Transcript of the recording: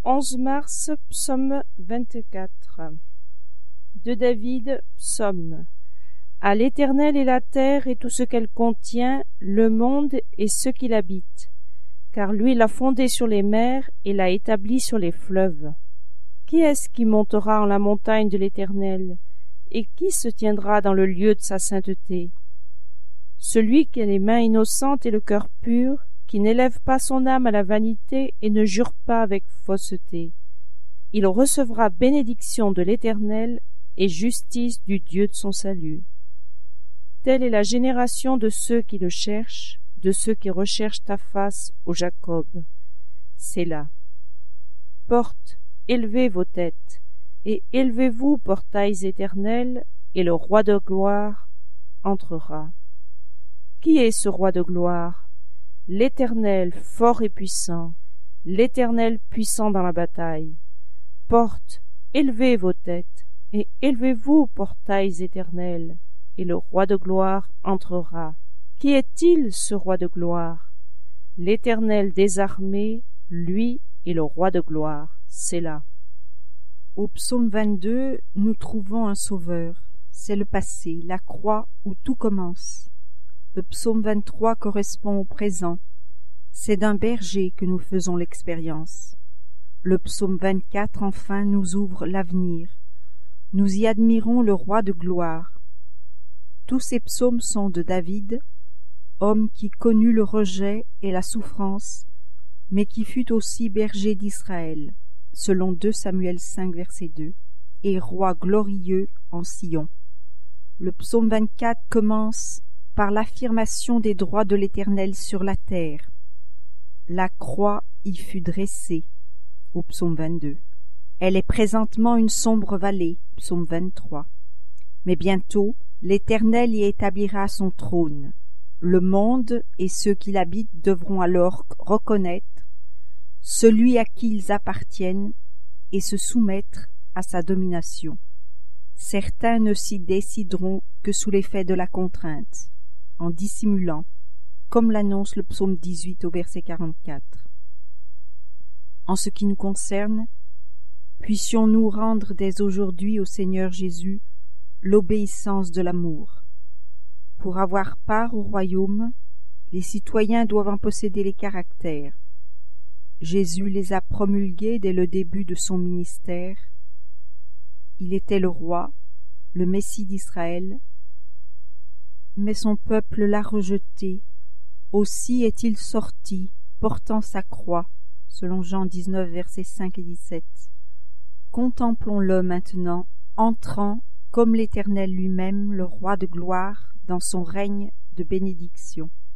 11 mars, psaume 24. De David, psaume. À l'Éternel est la terre et tout ce qu'elle contient, le monde et ceux qui l'habitent. Car lui l'a fondée sur les mers et l'a établie sur les fleuves. Qui est-ce qui montera en la montagne de l'Éternel, et qui se tiendra dans le lieu de sa sainteté? Celui qui a les mains innocentes et le cœur pur, qui n'élève pas son âme à la vanité et ne jure pas avec fausseté. Il recevra bénédiction de l'Éternel et justice du Dieu de son salut. Telle est la génération de ceux qui le cherchent, de ceux qui recherchent ta face, ô Jacob. Sélah. Portes, élevez vos têtes, et élevez-vous, portails éternels, et le roi de gloire entrera. Qui est ce roi de gloire? L'Éternel fort et puissant, l'Éternel puissant dans la bataille. Portes, élevez vos têtes, et élevez-vous, portails éternels, et le roi de gloire entrera. Qui est-il, ce roi de gloire? L'Éternel des armées, lui est le roi de gloire. Sélah. Au psaume 22, nous trouvons un sauveur. C'est le passé, la croix où tout commence. Le psaume 23 correspond au présent. C'est d'un berger que nous faisons l'expérience. Le psaume 24, enfin, nous ouvre l'avenir. Nous y admirons le roi de gloire. Tous ces psaumes sont de David, homme qui connut le rejet et la souffrance, mais qui fut aussi berger d'Israël, selon 2 Samuel 5, verset 2, et roi glorieux en Sion. Le psaume 24 commence par l'affirmation des droits de l'Éternel sur la terre. La croix y fut dressée, au psaume 22. Elle est présentement une sombre vallée, psaume 23. Mais bientôt, l'Éternel y établira son trône. Le monde et ceux qui l'habitent devront alors reconnaître celui à qui ils appartiennent et se soumettre à sa domination. Certains ne s'y décideront que sous l'effet de la contrainte, en dissimulant, comme l'annonce le psaume 18 au verset 44. En ce qui nous concerne, puissions-nous rendre dès aujourd'hui au Seigneur Jésus l'obéissance de l'amour. Pour avoir part au royaume, les citoyens doivent en posséder les caractères. Jésus les a promulgués dès le début de son ministère. Il était le roi, le Messie d'Israël, mais son peuple l'a rejeté. Aussi est-il sorti, portant sa croix, selon Jean 19, versets 5 et 17. Contemplons-le maintenant, entrant, comme l'Éternel lui-même, le roi de gloire, dans son règne de bénédiction.